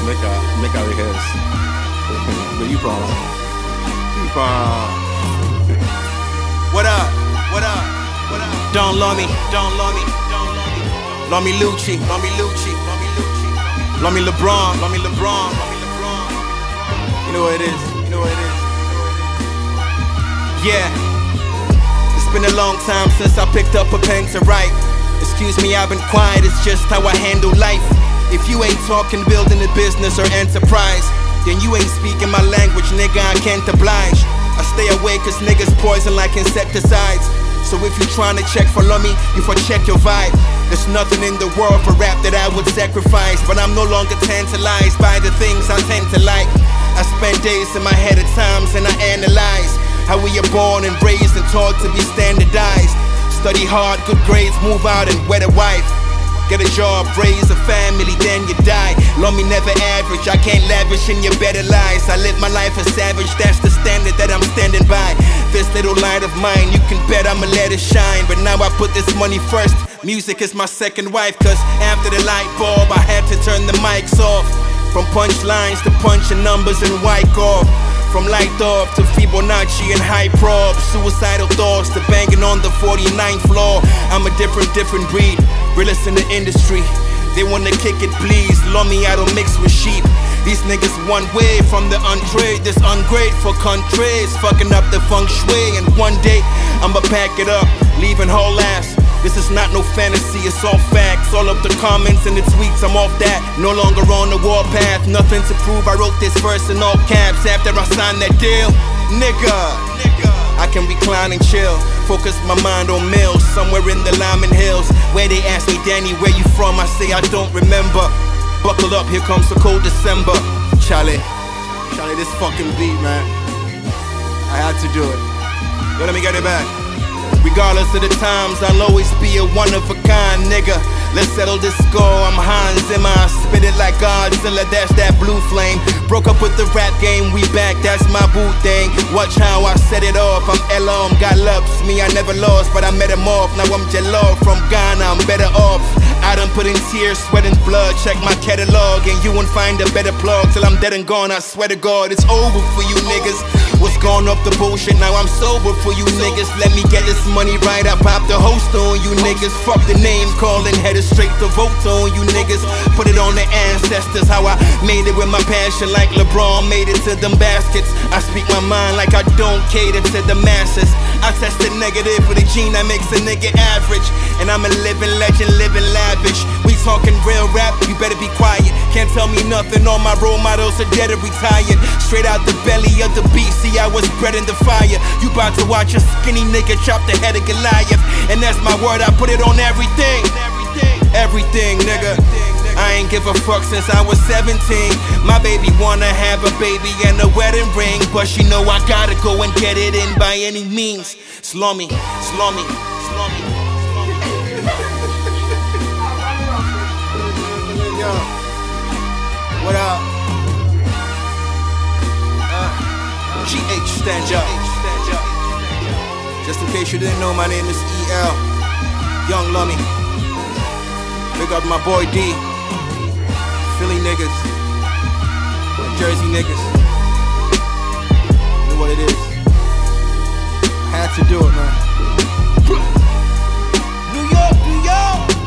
Make out his. But you probably. What up? What up? What up? Don't love me. Don't love me. Don't love me. Love me Lucci. Love me Lucci. Love me Lucci. Love me LeBron. Love me LeBron. Love me LeBron. You know what it is. You know what it is. Yeah. It's been a long time since I picked up a pen to write. Excuse me, I've been quiet. It's just how I handle life. If you ain't talking building a business or enterprise, then you ain't speaking my language, nigga, I can't oblige. I stay away cause niggas poison like insecticides. So if you tryna check for lummy, you for check your vibe. There's nothing in the world for rap that I would sacrifice, but I'm no longer tantalized by the things I tend to like. I spend days in my head at times and I analyze how we are born and raised and taught to be standardized. Study hard, good grades, move out and wed a wife. Get a job, raise a family, then you die. Love me never average, I can't lavish in your better lies. I live my life a savage, that's the standard that I'm standing by. This little light of mine, you can bet I'ma let it shine. But now I put this money first, music is my second wife. Cause after the light bulb, I had to turn the mics off. From punchlines to punching numbers and white off. From light off to Fibonacci and high prob. Suicidal thoughts to banging on the 49th floor. I'm a different breed, realest in the industry. They wanna kick it, please. Love me, I don't mix with sheep. These niggas one way from the untrade. This ungrateful country is fucking up the feng shui. And one day, I'ma pack it up, leaving whole ass. This is not no fantasy, it's all facts. All of the comments and the tweets, I'm off that. No longer on the warpath, nothing to prove. I wrote this verse in all caps after I signed that deal. Nigga, I can recline and chill. Focus my mind on mills, somewhere in the Lyman Hills. Where they ask me, Danny, where you from? I say I don't remember. Buckle up, here comes the cold December. Charlie, this fucking beat, man. I had to do it. Yo, let me get it back. Regardless of the times, I'll always be a one-of-a-kind nigga. Let's settle this score, I'm Hans Zimmer. I spit it like Godzilla, that's that blue flame. Broke up with the rap game, we back, that's my boo thing. Watch how I set it off, I'm Elom, got loves. Me, I never lost, but I met him off. Now I'm Jello from Ghana, I'm better off. I done put in tears, sweat and blood. Check my catalog and you won't find a better plug. Till I'm dead and gone, I swear to God, it's over for you niggas. What's gone up the bullshit, now I'm sober for you niggas. Let me get this money right, I pop the host on you niggas. Fuck the name calling, headed straight to vote on you niggas. Put it on the ancestors, how I made it with my passion. Like LeBron made it to them baskets. I speak my mind like I don't cater to the masses. I tested negative with a gene that makes a nigga average. And I'm a living legend, living lavish. We talking real rap, you better be quiet. Can't tell me nothing, all my role models are dead or retired. Straight out the belly of the beast, see I was bred in the fire. You about to watch a skinny nigga chop the head of Goliath. And that's my word, I put it on everything. Everything, nigga. I ain't give a fuck since I was 17. My baby wanna have a baby and a wedding ring, but she know I gotta go and get it in by any means. Slummy, slummy, slummy. Yo, what up? GH, stand up. Just in case you didn't know, my name is EL, Young Lummy. Big up my boy D, Philly niggas, Jersey niggas. You know what it is. I had to do it, man. New York, New York.